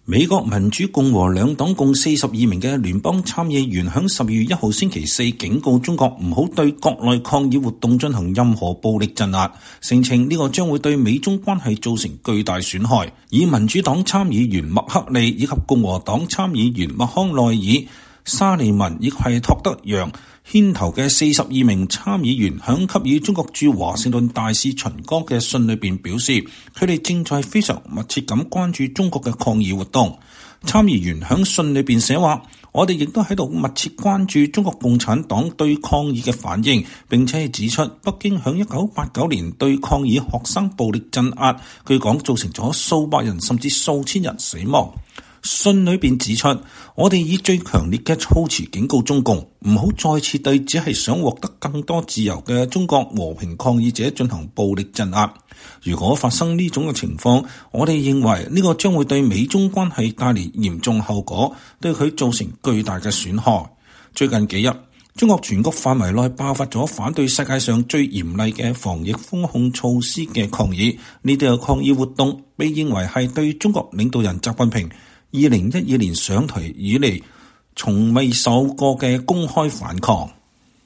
美國民主共和兩黨共42名嘅聯邦參議員喺12月1號星期四警告中國唔好對國內抗議活動進行任何暴力鎮壓，聲稱呢個將會對美中關係造成巨大損害。以民主黨參議員麥克利以及共和黨參議員麥康奈爾、沙利文以及托德揚牽頭嘅42名參議員響給予中國駐華盛頓大使秦剛嘅信裏邊表示，佢哋正在非常密切咁關注中國嘅抗議活動。參議員響信裏邊寫話，我哋亦都喺度密切關注中國共產黨對抗議嘅反應，並且指出北京響1989年對抗議學生暴力鎮壓，據講造成咗數百人甚至數千人死亡。信裏邊指出，我哋以最強烈嘅措辭警告中共，唔好再次對只係想獲得更多自由嘅中國和平抗議者進行暴力鎮壓。如果發生呢種嘅情況，我哋認為呢個將會對美中關係帶嚟嚴重後果，對佢造成巨大嘅損害。最近幾日，中國全國範圍內爆發咗反對世界上最嚴厲嘅防疫封控措施嘅抗議，呢啲嘅抗議活動被認為係對中國領導人習近平2012年上台以嚟從未受過嘅公開反抗。